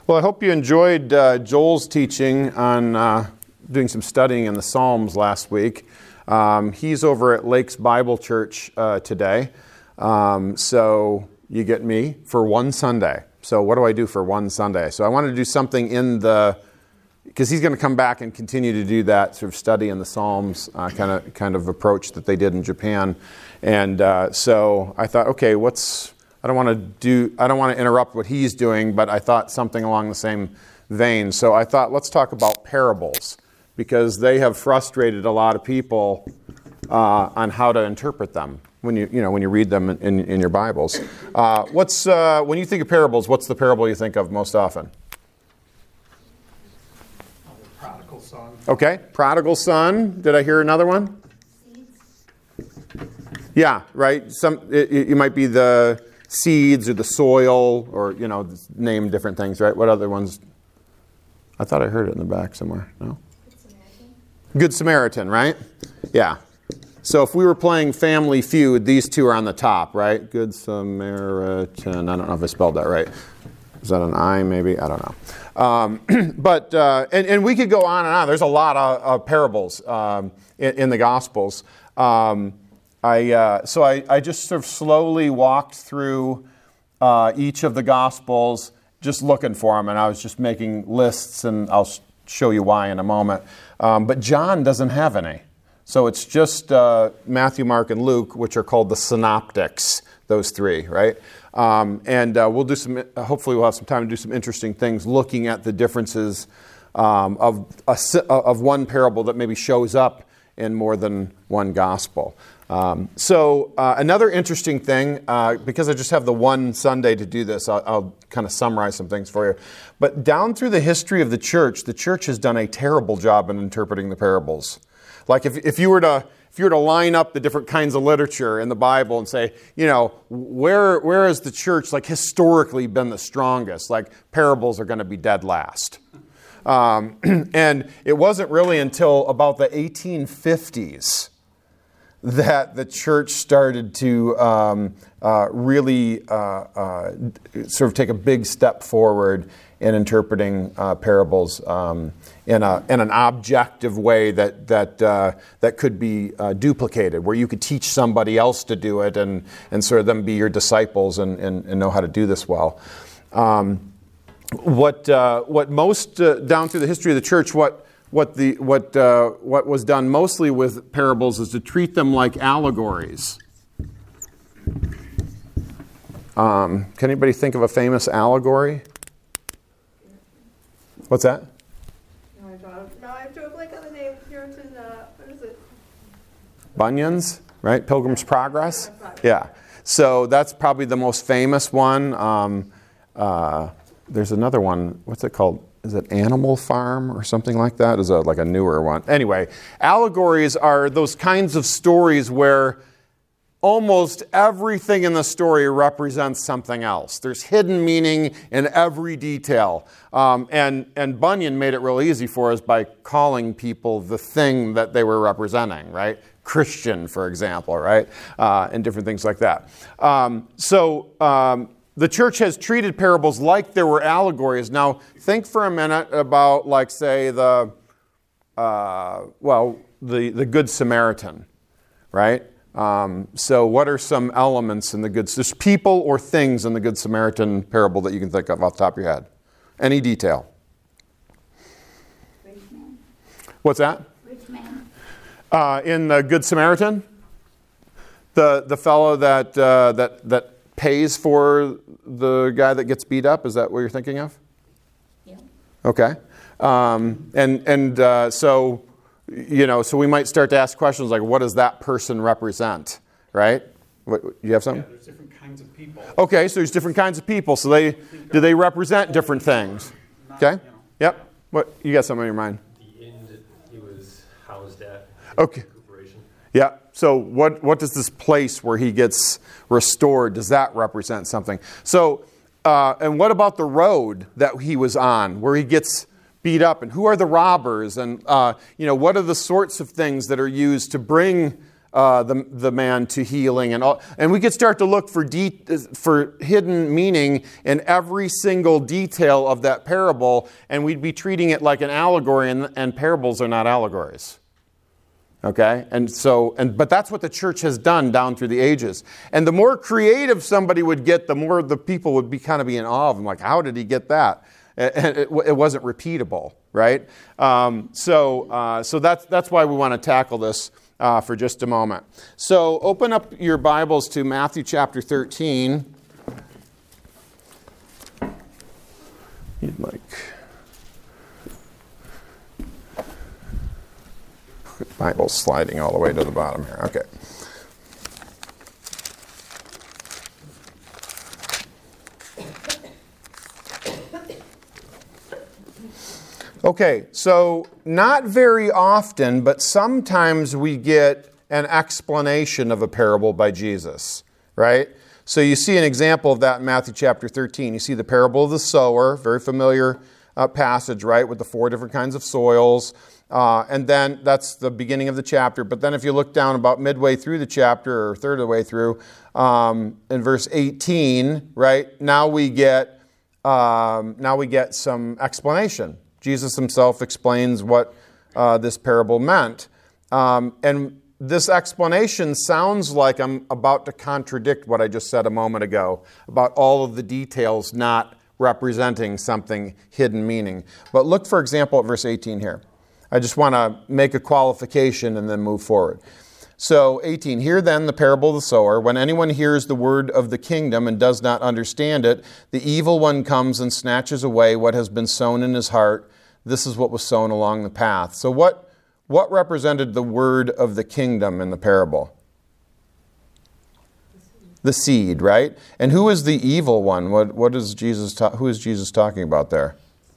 Well, I hope you enjoyed Joel's teaching on doing some studying in the Psalms last week. He's over at Lakes Bible Church today. So you get me for one Sunday. So what do I do for one Sunday? So I want to do something because he's going to come back and continue to do that sort of study in the Psalms kind of approach that they did in Japan. And so I thought, okay, I don't want to interrupt what he's doing, but I thought something along the same vein. So I thought, let's talk about parables, because they have frustrated a lot of people on how to interpret them when you read them in your Bibles. When you think of parables, what's the parable you think of most often? The prodigal son. Okay, prodigal son. Did I hear another one? Yeah, right. It might be the seeds or the soil, or name different things, right? What other ones? I thought I heard it in the back somewhere. No? Good Samaritan, right? Yeah. So if we were playing Family Feud, these two are on the top, right? Good Samaritan. I don't know if I spelled that right. Is that an I maybe? I don't know. But we could go on and on. There's a lot of parables in the Gospels. I just sort of slowly walked through each of the Gospels, just looking for them, and I was just making lists, and I'll show you why in a moment. But John doesn't have any. So it's just Matthew, Mark, and Luke, which are called the synoptics, those three, right? We'll do hopefully we'll have some time to do some interesting things looking at the differences of one parable that maybe shows up in more than one gospel. Another interesting thing, because I just have the one Sunday to do this, I'll kind of summarize some things for you. But down through the history of the church has done a terrible job in interpreting the parables. Like if you were to line up the different kinds of literature in the Bible and say, where has the church historically been the strongest? Like parables are going to be dead last. And it wasn't really until about the 1850s that the church started to really sort of take a big step forward in interpreting parables in an objective way that could be duplicated, where you could teach somebody else to do it and sort of them be your disciples and know how to do this well. What most down through the history of the church, what was done mostly with parables is to treat them like allegories. Can anybody think of a famous allegory? What's that? No, I drew a blank on the name. Puritan, what is it? Bunyan's, right? Pilgrim's Progress? Yeah. So that's probably the most famous one. There's another one. What's it called? Is it Animal Farm or something like that? Is like a newer one. Anyway, allegories are those kinds of stories where almost everything in the story represents something else. There's hidden meaning in every detail. And Bunyan made it real easy for us by calling people the thing that they were representing, right? Christian, for example, right? And different things like that. The church has treated parables like there were allegories. Now, think for a minute about, say, the Good Samaritan, right? So what are some elements in there's people or things in the Good Samaritan parable that you can think of off the top of your head? Any detail? Rich man. What's that? Rich man. In the Good Samaritan? The fellow that pays for the guy that gets beat up? Is that what you're thinking of? Yeah. Okay. So we might start to ask questions like, what does that person represent? Right? You have something? Yeah, there's different kinds of people. Okay, so there's different kinds of people. So do they represent different things? Okay. Yep. What you got something in your mind? The inn that he was housed at. Okay. Recuperation. Yeah. So what does this place where he gets restored, does that represent something? So, and what about the road that he was on where he gets beat up? And who are the robbers? And, what are the sorts of things that are used to bring the man to healing and all. And we could start to look for hidden meaning in every single detail of that parable, and we'd be treating it like an allegory, and parables are not allegories. Okay? But that's what the church has done down through the ages. And the more creative somebody would get, the more the people would be in awe of him. Like, how did he get that? And it wasn't repeatable, right? So that's why we want to tackle this for just a moment. So open up your Bibles to Matthew chapter 13. You'd like... Bible's sliding all the way to the bottom here. Okay. Okay, so not very often, but sometimes we get an explanation of a parable by Jesus, right? So you see an example of that in Matthew chapter 13. You see the parable of the sower, very familiar passage, right, with the 4 different kinds of soils. And then that's the beginning of the chapter. But then if you look down about midway through the chapter, or a third of the way through, in verse 18, right, now we get some explanation. Jesus himself explains what this parable meant. And this explanation sounds like I'm about to contradict what I just said a moment ago about all of the details not representing something hidden meaning. But look, for example, at verse 18 here. I just want to make a qualification and then move forward. So 18, hear then the parable of the sower. When anyone hears the word of the kingdom and does not understand it, the evil one comes and snatches away what has been sown in his heart. This is what was sown along the path. So what represented the word of the kingdom in the parable? The seed, right? And who is the evil one? Who is Jesus talking about there?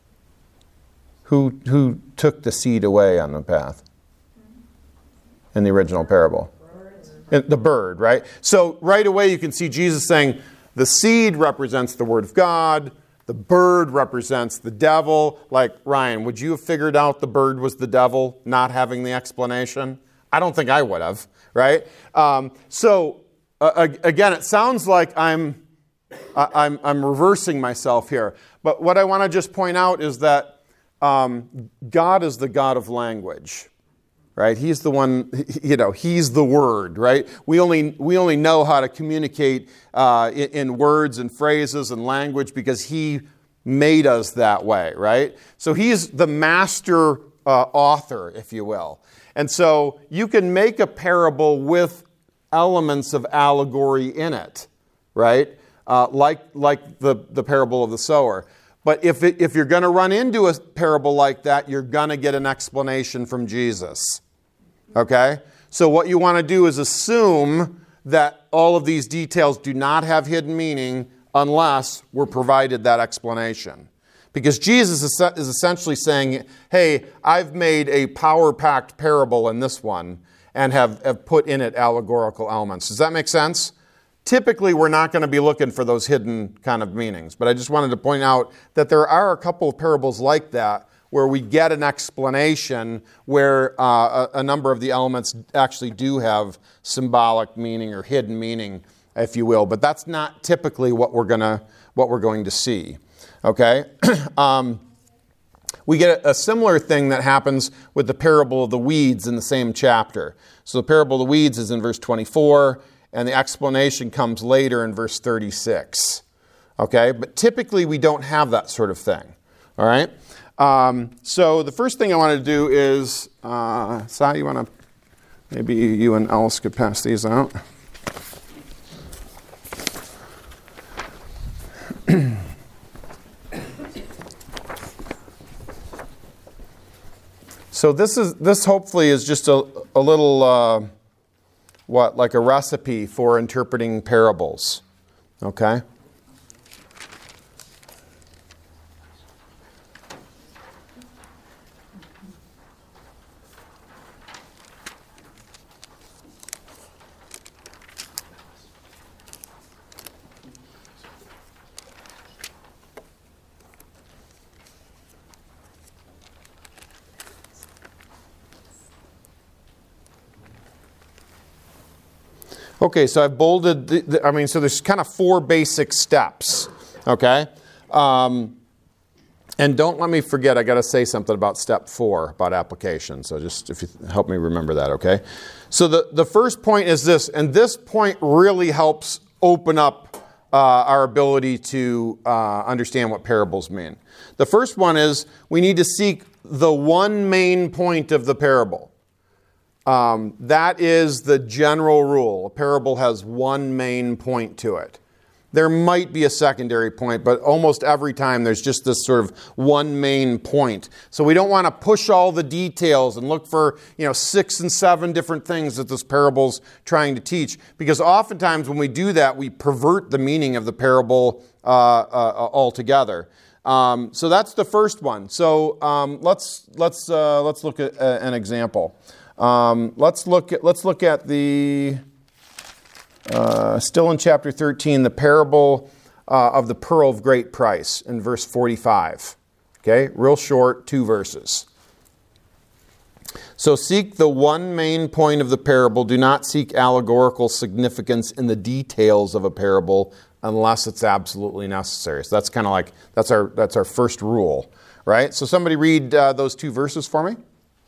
Who took the seed away on the path in the original parable? The bird, right? So right away you can see Jesus saying the seed represents the word of God, the bird represents the devil. Like, Ryan, would you have figured out the bird was the devil, not having the explanation? I don't think I would have, right? Again, it sounds like I'm reversing myself here. But what I want to just point out is that God is the God of language, right? He's the one, He's the Word, right? We only know how to communicate in words and phrases and language because He made us that way, right? So He's the master author, if you will. And so you can make a parable with elements of allegory in it, right? Like the parable of the sower. But if you're going to run into a parable like that, you're going to get an explanation from Jesus. Okay? So what you want to do is assume that all of these details do not have hidden meaning unless we're provided that explanation. Because Jesus is essentially saying, hey, I've made a power-packed parable in this one and have put in it allegorical elements. Does that make sense? Typically, we're not going to be looking for those hidden kind of meanings. But I just wanted to point out that there are a couple of parables like that where we get an explanation where a number of the elements actually do have symbolic meaning or hidden meaning, if you will. But that's not typically what we're going to see. Okay? We get a similar thing that happens with the parable of the weeds in the same chapter. So the parable of the weeds is in verse 24. And the explanation comes later in verse 36. Okay? But typically we don't have that sort of thing. All right? So the first thing I want to do is, Sai, you want to, maybe you and Alice could pass these out. So this hopefully is just a little... like a recipe for interpreting parables. Okay? Okay, so I've bolded, so there's kind of 4 basic steps, okay? And don't let me forget, I got to say something about step 4, about application. So just if you help me remember that, okay? So the first point is this, and this point really helps open up our ability to understand what parables mean. The first one is we need to seek the one main point of the parable. That is the general rule. A parable has one main point to it. There might be a secondary point, but almost every time there's just this sort of one main point. So we don't want to push all the details and look for 6 and 7 different things that this parable's trying to teach, because oftentimes when we do that, we pervert the meaning of the parable altogether. So that's the first one. So let's look at an example. Let's look at the still in chapter 13, the parable of the pearl of great price in verse 45. Okay, real short, 2 verses. So seek the one main point of the parable. Do not seek allegorical significance in the details of a parable unless it's absolutely necessary. So that's kind of like that's our first rule, right? So somebody read those 2 verses for me.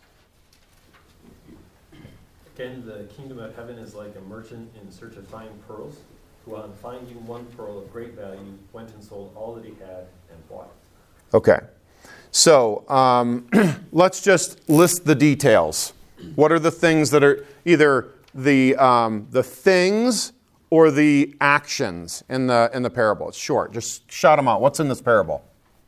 Again, the kingdom of heaven is like a merchant in search of fine pearls, who on finding one pearl of great value went and sold all that he had and bought it. Okay. So let's just list the details. What are the things that are either the things or the actions in the parable? It's short. Just shout them out. What's in this parable?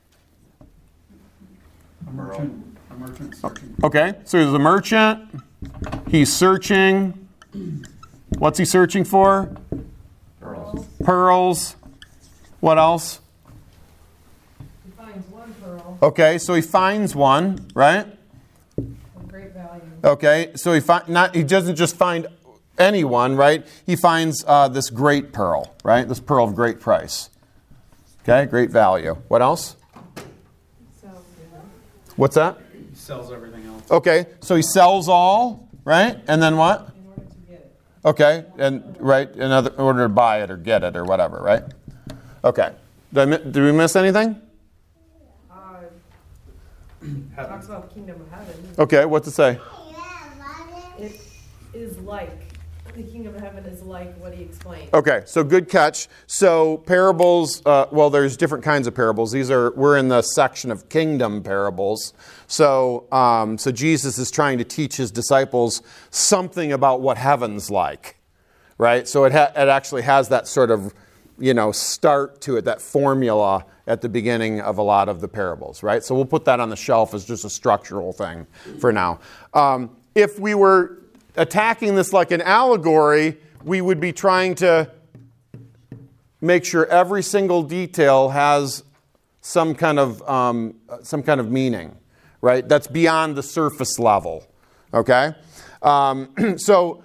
A merchant searching. Okay. So there's a merchant. He's searching. What's he searching for? Pearls. What else? He finds one pearl Okay, so he finds one, right? of great value. Okay, so he doesn't just find anyone, right? He finds this great pearl, right? This pearl of great price. Okay, great value. What else? So, What's that? He sells everything else. Okay, so he sells all, right? And then what? in order to get it. Okay, and right, in order to buy it or get it or whatever, right? Okay. Did we miss anything? Talks about the kingdom of heaven. Okay, what's it say? It is like, the kingdom of heaven is like what he explained. Okay, so good catch. So parables, there's different kinds of parables. We're in the section of kingdom parables. So Jesus is trying to teach his disciples something about what heaven's like, right? So it actually has that sort of, start to it, that formula at the beginning of a lot of the parables, right? So we'll put that on the shelf as just a structural thing for now. If we were attacking this like an allegory, we would be trying to make sure every single detail has some kind of meaning, right? That's beyond the surface level. Okay, so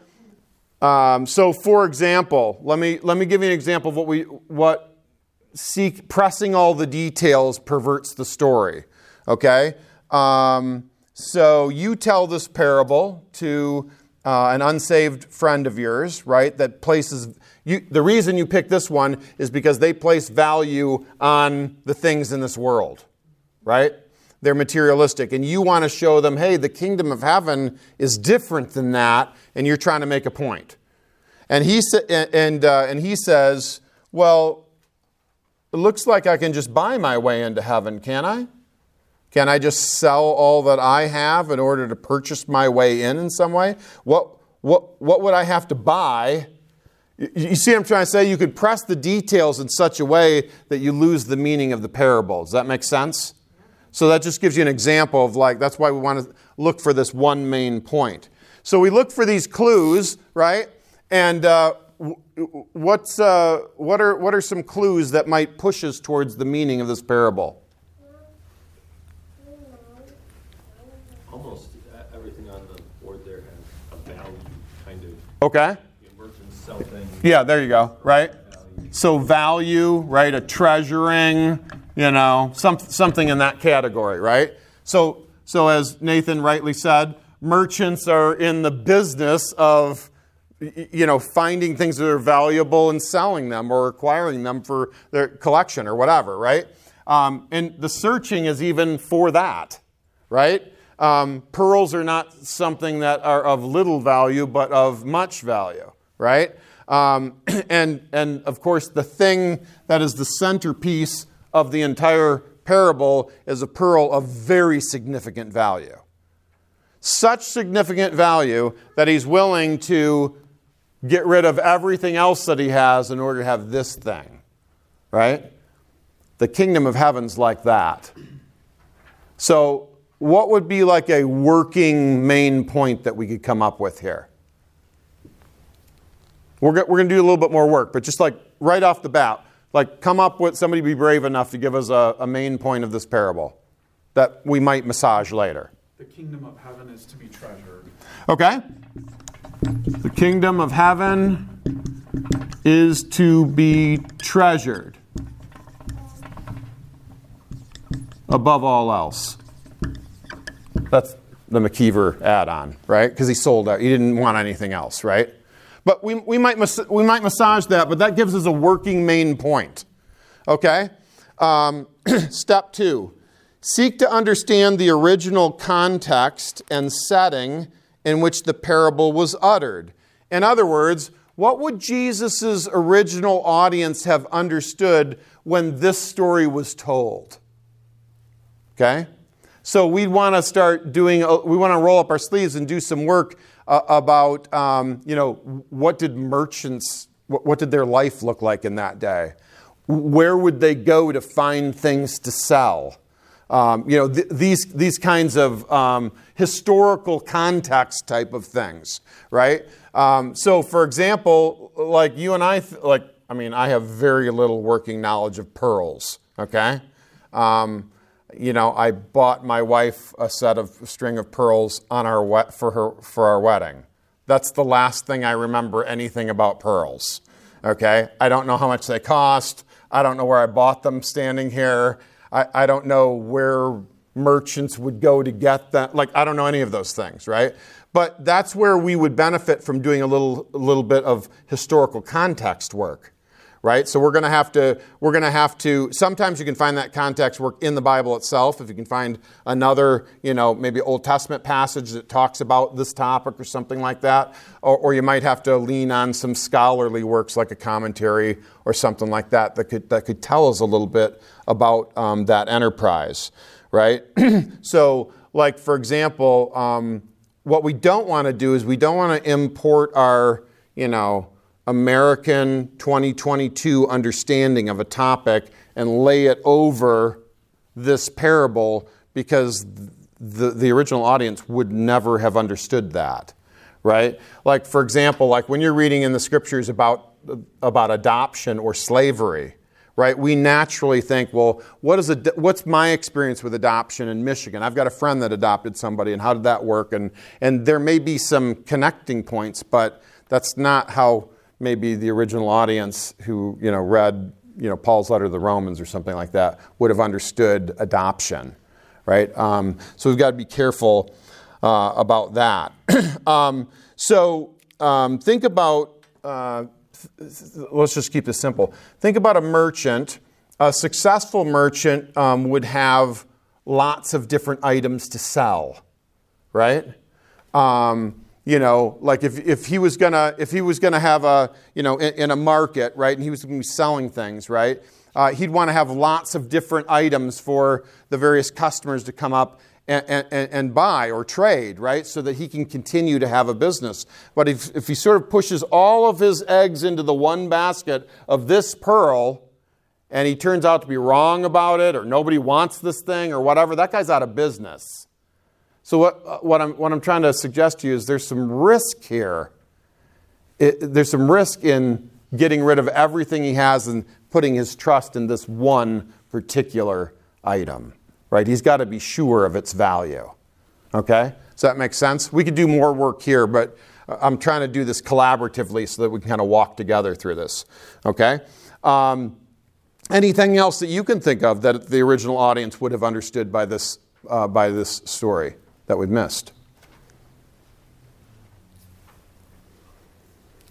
for example, let me give you an example of what pressing all the details perverts the story. Okay, so you tell this parable to an unsaved friend of yours, right? That places the reason you pick this one is because they place value on the things in this world, right? They're materialistic, and you want to show them, hey, the kingdom of heaven is different than that, and you're trying to make a point. And he says, well, it looks like I can just buy my way into heaven, can I? Can I just sell all that I have in order to purchase my way in some way? What would I have to buy? You see what I'm trying to say? You could press the details in such a way that you lose the meaning of the parable. Does that make sense? So that just gives you an example of that's why we want to look for this one main point. So we look for these clues, right? And what are some clues that might push us towards the meaning of this parable? Almost everything on the board there has a value kind of. Okay. Merchants sell things. Yeah, there you go, right? Value. So value, right? A treasuring, something in that category, right? So as Nathan rightly said, merchants are in the business of, finding things that are valuable and selling them or acquiring them for their collection or whatever, right? And the searching is even for that, right? Pearls are not something that are of little value, but of much value, right? And of course, the thing that is the centerpiece of the entire parable is a pearl of very significant value. Such significant value that he's willing to get rid of everything else that he has in order to have this thing, right? The kingdom of heaven's like that. So what would be like a working main point that we could come up with here? We're going to do a little bit more work, but just like right off the bat, like come up with, somebody be brave enough to give us a main point of this parable that we might massage later. The kingdom of heaven is to be treasured. Okay. The kingdom of heaven is to be treasured above all else. That's the McKeever add-on, right? Because he sold out. He didn't want anything else, right? But we might massage that, but that gives us a working main point. Okay? Step 2. Seek to understand the original context and setting in which the parable was uttered. In other words, what would Jesus' original audience have understood when this story was told? Okay? So we want to start we want to roll up our sleeves and do some work about, what did merchants, what did their life look like in that day? Where would they go to find things to sell? These kinds of historical context type of things, right? So, for example, like you and I, I have very little working knowledge of pearls, okay? I bought my wife a string of pearls on for our wedding. That's the last thing I remember anything about pearls, okay? I don't know how much they cost. I don't know where I bought them standing here. I don't know where merchants would go to get them. I don't know any of those things, right? But that's where we would benefit from doing a little bit of historical context work, right? So we're going to have to, sometimes you can find that context work in the Bible itself. If you can find another, maybe Old Testament passage that talks about this topic or something like that. Or you might have to lean on some scholarly works like a commentary or something like that could tell us a little bit about that enterprise, right? So, for example, what we don't want to do is we don't want to import our, American 2022 understanding of a topic and lay it over this parable because the original audience would never have understood that, right? For example, when you're reading in the scriptures about adoption or slavery, right? We naturally think, well, what's my experience with adoption in Michigan? I've got a friend that adopted somebody, and how did that work? And there may be some connecting points, but that's not how maybe the original audience who read Paul's letter to the Romans or something like that would have understood adoption, right? So we've got to be careful about that. Think about. Let's just keep this simple. Think about a merchant. A successful merchant would have lots of different items to sell, right? If he was gonna have in a market, right, and he was going to be selling things, right? He'd want to have lots of different items for the various customers to come up and buy or trade, right? So that he can continue to have a business. But if he sort of pushes all of his eggs into the one basket of this pearl, and he turns out to be wrong about it, or nobody wants this thing, or whatever, that guy's out of business. So what I'm trying to suggest to you is there's some risk here. There's some risk in getting rid of everything he has and putting his trust in this one particular item. Right? He's got to be sure of its value. Okay? Does that make sense? We could do more work here, but I'm trying to do this collaboratively so that we can kind of walk together through this. Okay? Anything else that you can think of that the original audience would have understood by this story that we've missed?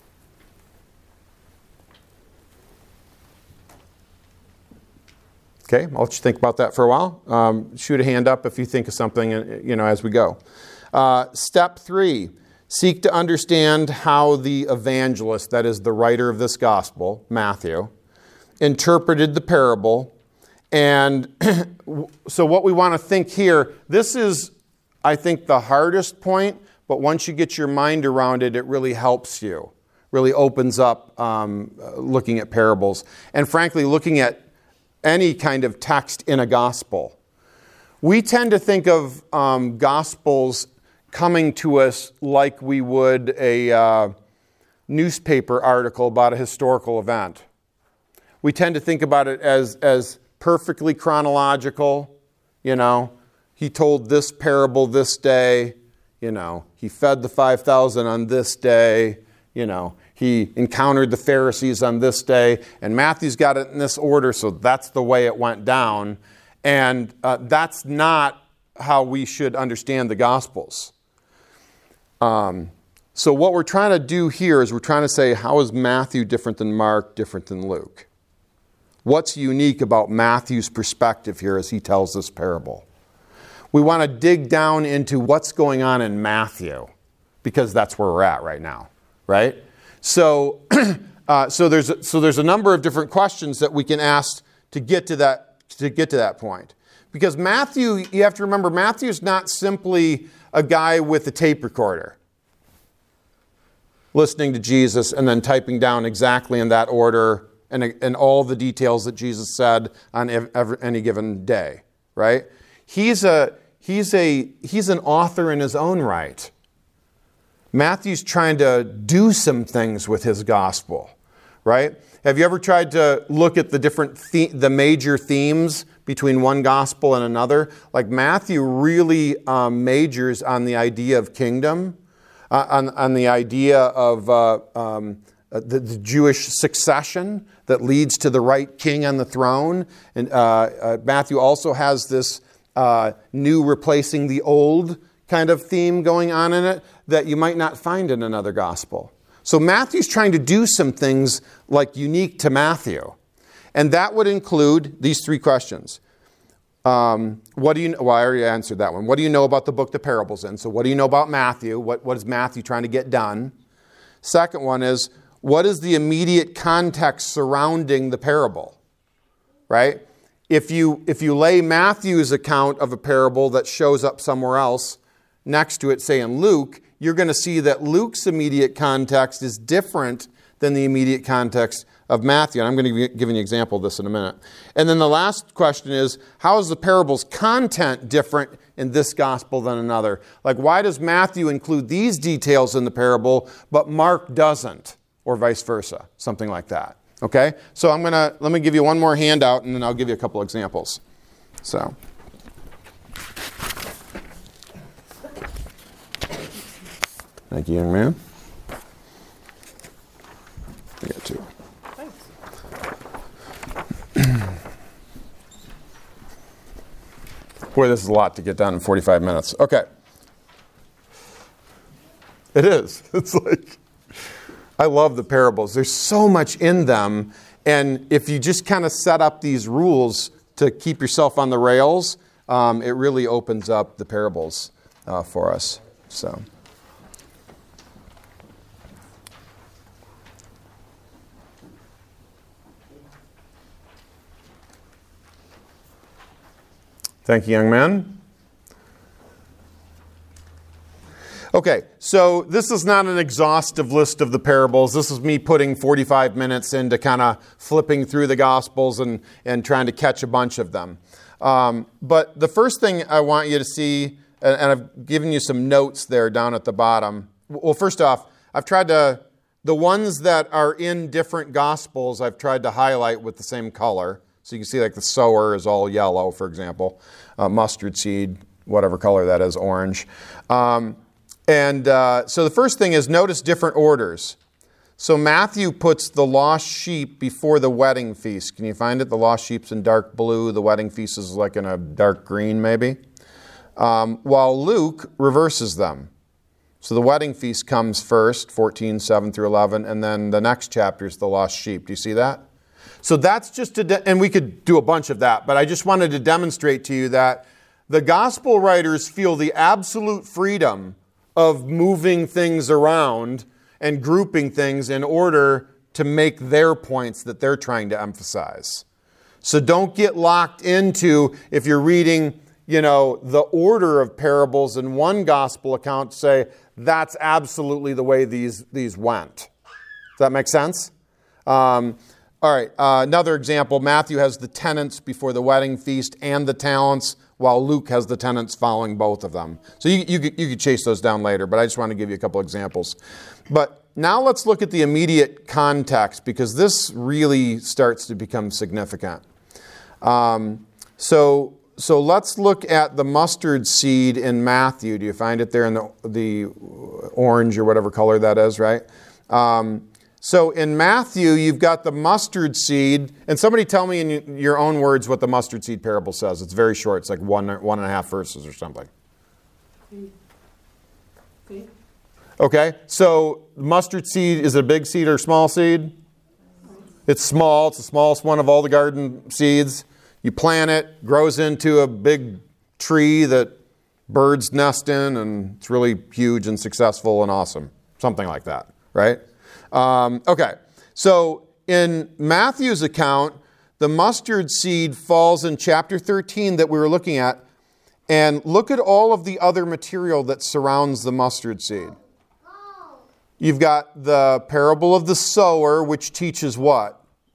Okay, I'll let you think about that for a while. Shoot a hand up if you think of something, as we go. Step 3, seek to understand how the evangelist, that is the writer of this gospel, Matthew, interpreted the parable. And so what we want to think here, this is, I think, the hardest point, but once you get your mind around it, it really helps you, really opens up looking at parables. And frankly, looking at any kind of text in a gospel. We tend to think of gospels coming to us like we would a newspaper article about a historical event. We tend to think about it as perfectly chronological. He told this parable this day. He fed the 5,000 on this day. He encountered the Pharisees on this day. And Matthew's got it in this order, so that's the way it went down. And that's not how we should understand the Gospels. So what we're trying to do here is we're trying to say, how is Matthew different than Mark, different than Luke? What's unique about Matthew's perspective here as he tells this parable? We want to dig down into what's going on in Matthew, because that's where we're at right now, right? So, so there's a number of different questions that we can ask to get to that point. Because Matthew, you have to remember, Matthew is not simply a guy with a tape recorder listening to Jesus and then typing down exactly in that order and all the details that Jesus said on any given day, right? He's an author in his own right. Matthew's trying to do some things with his gospel, right? Have you ever tried to look at the major themes between one gospel and another? Like Matthew really majors on the idea of kingdom, on the idea of the Jewish succession that leads to the right king on the throne. And Matthew also has this new replacing the old kind of theme going on in it that you might not find in another gospel. So Matthew's trying to do some things like unique to Matthew. And that would include these 3 questions. I already answered that one. What do you know about the book the parable's in? So what do you know about Matthew? What is Matthew trying to get done? Second one is, what is the immediate context surrounding the parable? Right? If you lay Matthew's account of a parable that shows up somewhere else next to it, say in Luke, you're going to see that Luke's immediate context is different than the immediate context of Matthew. And I'm going to give you an example of this in a minute. And then the last question is, how is the parable's content different in this gospel than another? Like, why does Matthew include these details in the parable, but Mark doesn't? Or vice versa, something like that. Okay? So let me give you one more handout, and then I'll give you a couple examples. So. Thank you, young man. I got 2. Boy, this is a lot to get done in 45 minutes. Okay. It is. It's like, I love the parables. There's so much in them. And if you just kind of set up these rules to keep yourself on the rails, it really opens up the parables for us. So. Thank you, young man. Okay, so this is not an exhaustive list of the parables. This is me putting 45 minutes into kind of flipping through the Gospels and trying to catch a bunch of them. But the first thing I want you to see, and I've given you some notes there down at the bottom. Well, first off, the ones that are in different Gospels, I've tried to highlight with the same color. So you can see like the sower is all yellow, for example. Mustard seed, whatever color that is, orange. So the first thing is notice different orders. So Matthew puts the lost sheep before the wedding feast. Can you find it? The lost sheep's in dark blue. The wedding feast is like in a dark green, maybe. While Luke reverses them. So the wedding feast comes first, 14, 7 through 11, and then the next chapter is the lost sheep. Do you see that? So that's just and we could do a bunch of that, but I just wanted to demonstrate to you that the gospel writers feel the absolute freedom of moving things around and grouping things in order to make their points that they're trying to emphasize. So don't get locked into, if you're reading, the order of parables in one gospel account, say, that's absolutely the way these went. Does that make sense? All right, another example, Matthew has the tenants before the wedding feast and the talents, while Luke has the tenants following both of them. So you could chase those down later, but I just want to give you a couple examples. But now let's look at the immediate context, because this really starts to become significant. So let's look at the mustard seed in Matthew. Do you find it there in the orange or whatever color that is, right? So in Matthew, you've got the mustard seed. And somebody tell me in your own words what the mustard seed parable says. It's very short. It's like one and a half verses or something. Okay, so mustard seed, is it a big seed or a small seed? It's small. It's the smallest one of all the garden seeds. You plant it, grows into a big tree that birds nest in, and it's really huge and successful and awesome. Something like that, right? Okay, so in Matthew's account, the mustard seed falls in chapter 13 that we were looking at, and look at all of the other material that surrounds the mustard seed. You've got the parable of the sower, which teaches what?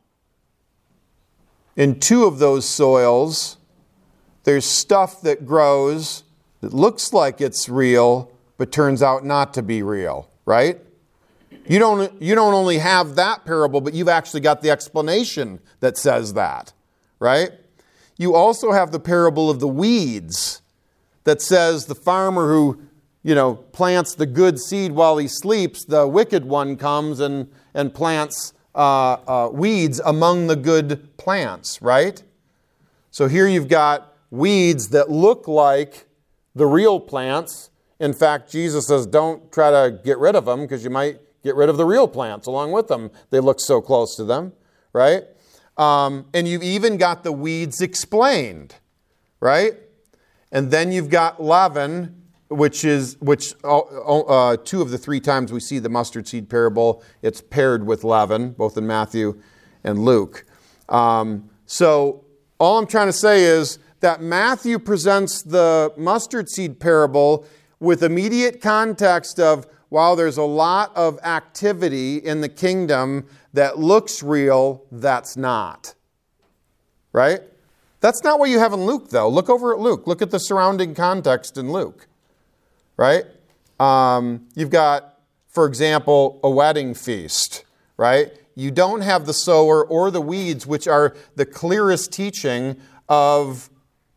In two of those soils, there's stuff that grows that looks like it's real, but turns out not to be real, right? You don't only have that parable, but you've actually got the explanation that says that, right? You also have the parable of the weeds that says the farmer who, plants the good seed while he sleeps, the wicked one comes and plants weeds among the good plants, right? So here you've got weeds that look like the real plants. In fact, Jesus says, don't try to get rid of them because you might get rid of the real plants along with them. They look so close to them, right? And you've even got the weeds explained, right? And then you've got leaven, which two of the three times we see the mustard seed parable, it's paired with leaven, both in Matthew and Luke. So all I'm trying to say is that Matthew presents the mustard seed parable with immediate context of, while there's a lot of activity in the kingdom that looks real, that's not. Right? That's not what you have in Luke, though. Look over at Luke. Look at the surrounding context in Luke. Right? You've got, for example, a wedding feast. Right? You don't have the sower or the weeds, which are the clearest teaching of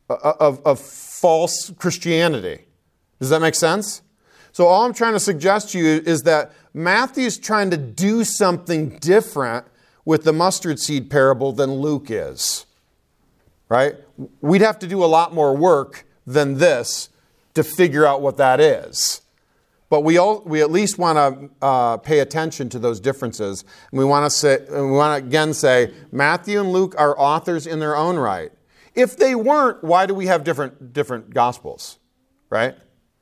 false Christianity. Does that make sense? So all I'm trying to suggest to you is that Matthew's trying to do something different with the mustard seed parable than Luke is. Right? We'd have to do a lot more work than this to figure out what that is. But we at least want to pay attention to those differences. And we want to again say, Matthew and Luke are authors in their own right. If they weren't, why do we have different gospels? Right?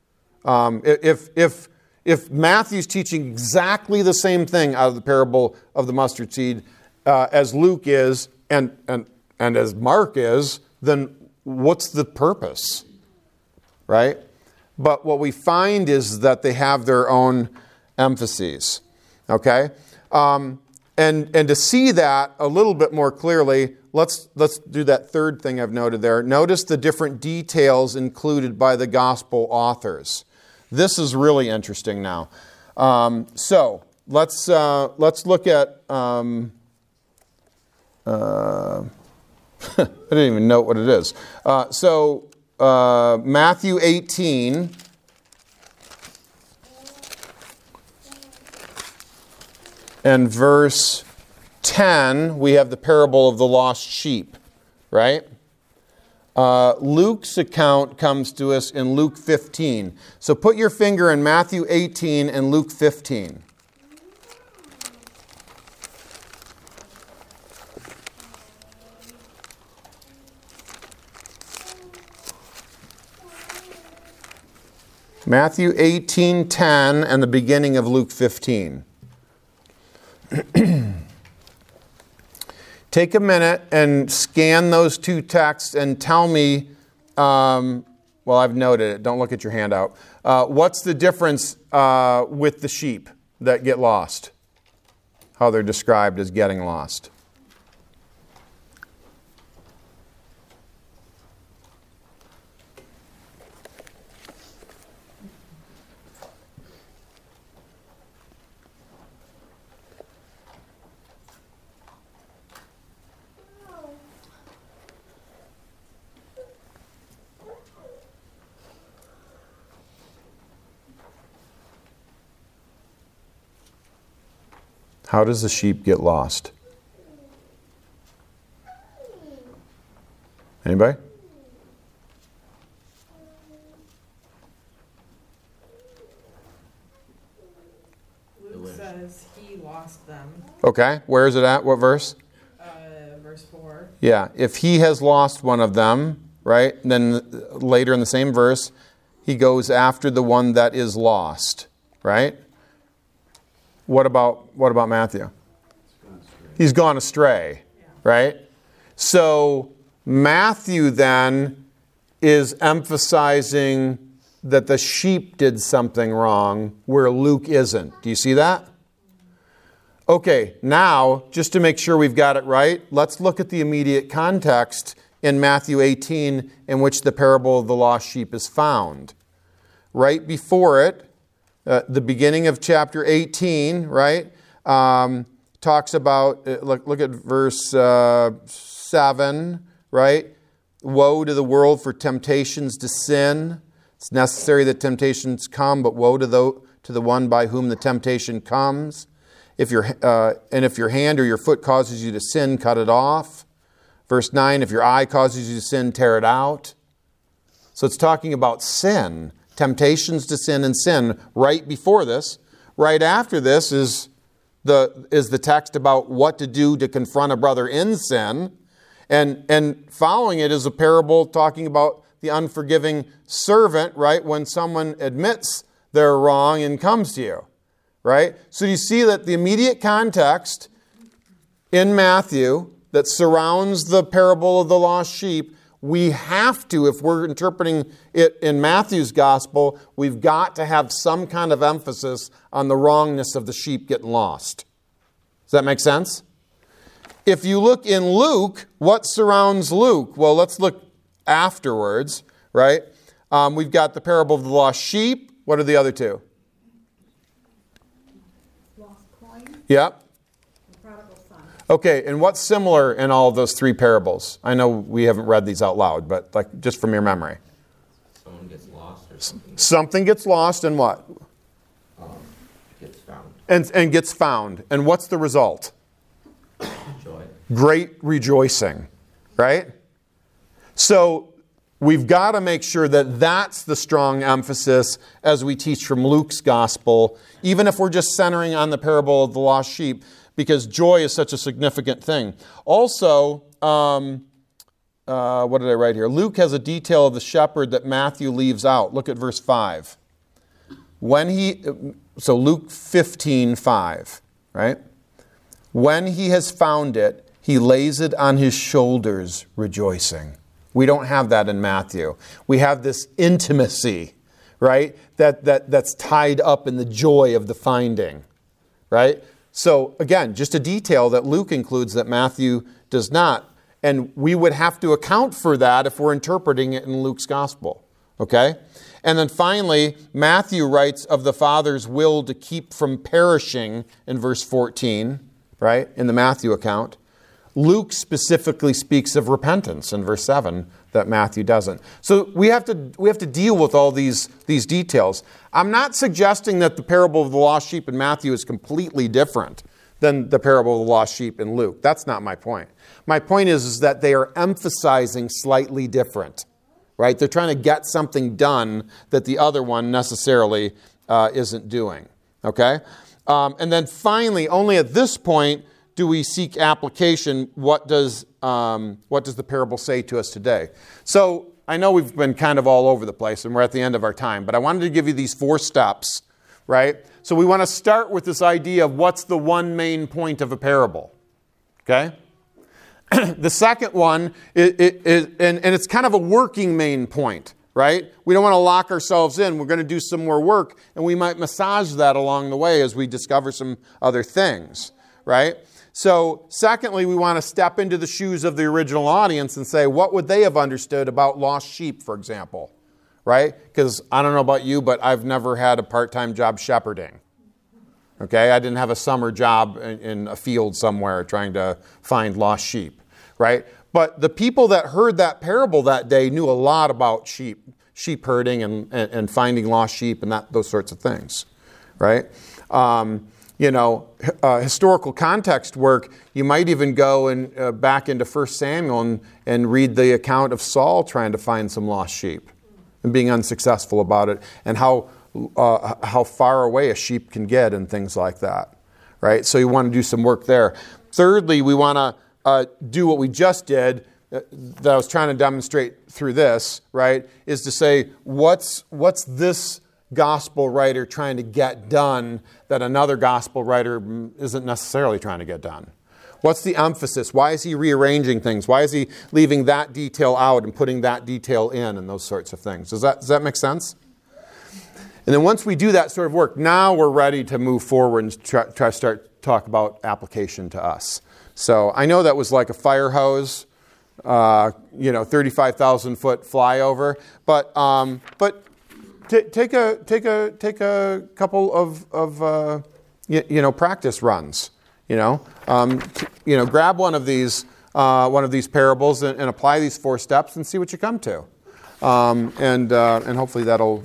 If Matthew's teaching exactly the same thing out of the parable of the mustard seed as Luke is and as Mark is, then what's the purpose? Right? But what we find is that they have their own emphases. Okay? And to see that a little bit more clearly, let's do that third thing I've noted there. Notice the different details included by the gospel authors. This is really interesting now. So let's look at. I didn't even know what it is. Matthew 18. And verse 10, we have the parable of the lost sheep, right? Luke's account comes to us in Luke 15. So put your finger in Matthew 18 and Luke 15. Matthew 18:10 and the beginning of Luke 15. Take a minute and scan those two texts and tell me, well, I've noted it. Don't look at your handout. What's the difference with the sheep that get lost? How they're described as getting lost. How does the sheep get lost? Anybody? Luke says he lost them. Okay, where is it at? What verse? Verse 4. Yeah, if he has lost one of them, right, then later in the same verse, he goes after the one that is lost, right? What about Matthew? He's gone astray, right? So Matthew then is emphasizing that the sheep did something wrong where Luke isn't. Do you see that? Okay, now, just to make sure we've got it right, let's look at the immediate context in Matthew 18 in which the parable of the lost sheep is found. Right before it, the beginning of chapter 18, right, talks about, look at verse 7, right? Woe to the world for temptations to sin. It's necessary that temptations come, but woe to the one by whom the temptation comes. If your hand or your foot causes you to sin, cut it off. Verse 9, if your eye causes you to sin, tear it out. So it's talking about sin. Temptations to sin and sin right before this. Right after this is the text about what to do to confront a brother in sin. And following it is a parable talking about the unforgiving servant, right? When someone admits they're wrong and comes to you, right? So you see that the immediate context in Matthew that surrounds the parable of the lost sheep, we have to, if we're interpreting it in Matthew's gospel, we've got to have some kind of emphasis on the wrongness of the sheep getting lost. Does that make sense? If you look in Luke, what surrounds Luke? Well, let's look afterwards, right? We've got the parable of the lost sheep. What are the other two? Lost coin, Yep. the prodigal son. Okay, and what's similar in all of those three parables? I know we haven't read these out loud, but like just from your memory. Someone gets lost or something. Something gets lost and what? Gets found. And gets found. And what's the result? Joy. Great rejoicing, right? So we've got to make sure that that's the strong emphasis as we teach from Luke's gospel, even if we're just centering on the parable of the lost sheep, because joy is such a significant thing. Also, what did I write here? Luke has a detail of the shepherd that Matthew leaves out. Look at verse 5. So Luke 15:5, right? When he has found it, he lays it on his shoulders, rejoicing. We don't have that in Matthew. We have this intimacy, right? That's tied up in the joy of the finding, right? So again, just a detail that Luke includes that Matthew does not. And we would have to account for that if we're interpreting it in Luke's gospel, okay? And then finally, Matthew writes of the Father's will to keep from perishing in verse 14, right, in the Matthew account. Luke specifically speaks of repentance in verse 7 that Matthew doesn't. So we have to deal with all these details. I'm not suggesting that the parable of the lost sheep in Matthew is completely different than the parable of the lost sheep in Luke. That's not my point. My point is that they are emphasizing slightly different, right? They're trying to get something done that the other one necessarily isn't doing, okay? And then finally, only at this point do we seek application. What does the parable say to us today? So I know we've been kind of all over the place and we're at the end of our time, but I wanted to give you these 4 steps, right? So we want to start with this idea of what's the one main point of a parable, okay? The second one is and it's kind of a working main point, right? We don't want to lock ourselves in. We're going to do some more work, and we might massage that along the way as we discover some other things, right? So, secondly, we want to step into the shoes of the original audience and say, what would they have understood about lost sheep, for example, right? Because I don't know about you, but I've never had a part-time job shepherding. Okay, I didn't have a summer job in a field somewhere trying to find lost sheep, right? But the people that heard that parable that day knew a lot about sheep herding and finding lost sheep and those sorts of things, right? Historical context work, you might even go and back into 1 Samuel and read the account of Saul trying to find some lost sheep and being unsuccessful about it, and how far away a sheep can get and things like that, right? So you want to do some work there. Thirdly, we want to do what we just did, that I was trying to demonstrate through this, right, is to say, what's this gospel writer trying to get done that another gospel writer isn't necessarily trying to get done? What's the emphasis? Why is he rearranging things? Why is he leaving that detail out and putting that detail in and those sorts of things? Does that make sense? And then once we do that sort of work, now we're ready to move forward and try to start talk about application to us. So I know that was like a fire hose, 35,000 foot flyover, but take a couple of practice runs. Grab one of these parables and apply these 4 steps and see what you come to, and hopefully that'll.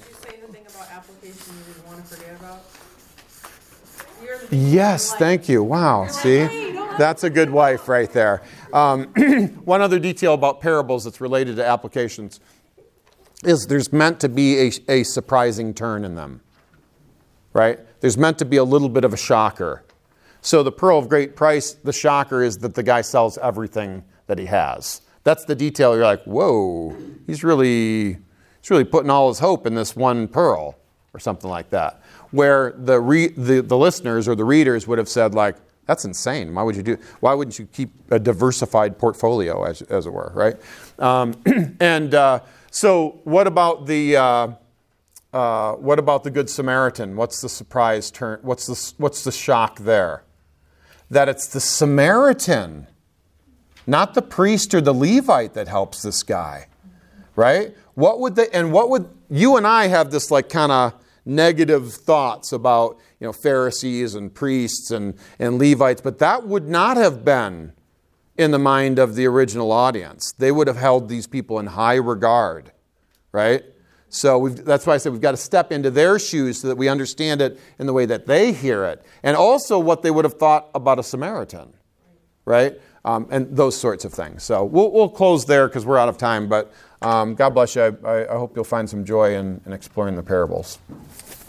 Yes, thank you. Wow, see? That's a good wife right there. One other detail about parables that's related to applications is there's meant to be a surprising turn in them, right? There's meant to be a little bit of a shocker. So the pearl of great price, the shocker is that the guy sells everything that he has. That's the detail. You're like, whoa, he's really putting all his hope in this one pearl or something like that. Where the listeners or the readers would have said, like, that's insane. Why wouldn't you keep a diversified portfolio, as it were, right? So what about the Good Samaritan? What's the surprise turn? What's the shock there? That it's the Samaritan, not the priest or the Levite, that helps this guy, right? What would you and I have this like kind of negative thoughts about Pharisees and priests and Levites, but that would not have been in the mind of the original audience. They would have held these people in high regard, right? So that's why I said we've got to step into their shoes so that we understand it in the way that they hear it, and also what they would have thought about a Samaritan, right? And those sorts of things. So we'll close there because we're out of time, but God bless you. I hope you'll find some joy in exploring the parables.